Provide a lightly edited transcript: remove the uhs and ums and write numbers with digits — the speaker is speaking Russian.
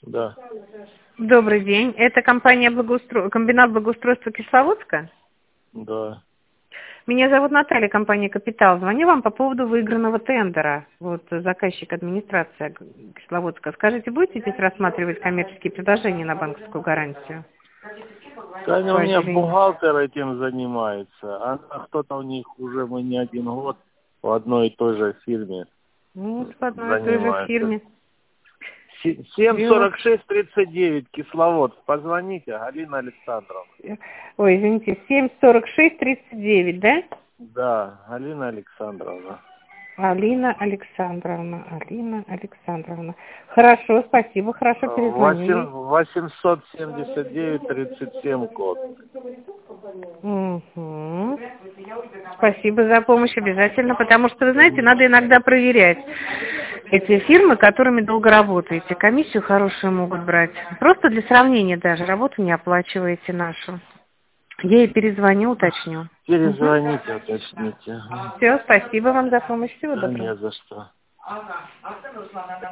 Да. Добрый день. Это компания комбинат благоустройства Кисловодска? Да. Меня зовут Наталья, компания «Капитал». Звоню вам по поводу выигранного тендера. Вот заказчик администрация Кисловодска. Скажите, будете здесь рассматривать коммерческие предложения на банковскую гарантию? Да, у меня отделению. бухгалтер этим занимается. А кто-то у них уже мы не один год в одной и той же фирме Ну, в одной и той же занимается. фирме. 746-39 Кисловодск. Позвоните, Галина Александровна. Ой, извините, 746-39, да? Да, Галина Александровна. Алина Александровна. Хорошо, спасибо, хорошо, перезвонили. 879-37 код. Угу. Спасибо за помощь обязательно, потому что, вы знаете, надо иногда проверять эти фирмы, которыми долго работаете. Комиссию хорошую могут брать. Просто для сравнения даже, работу не оплачиваете нашу. Я ей перезвоню, уточню. Перезвоните, уточните. Все, спасибо вам за помощь, всего Да доброго. не за что.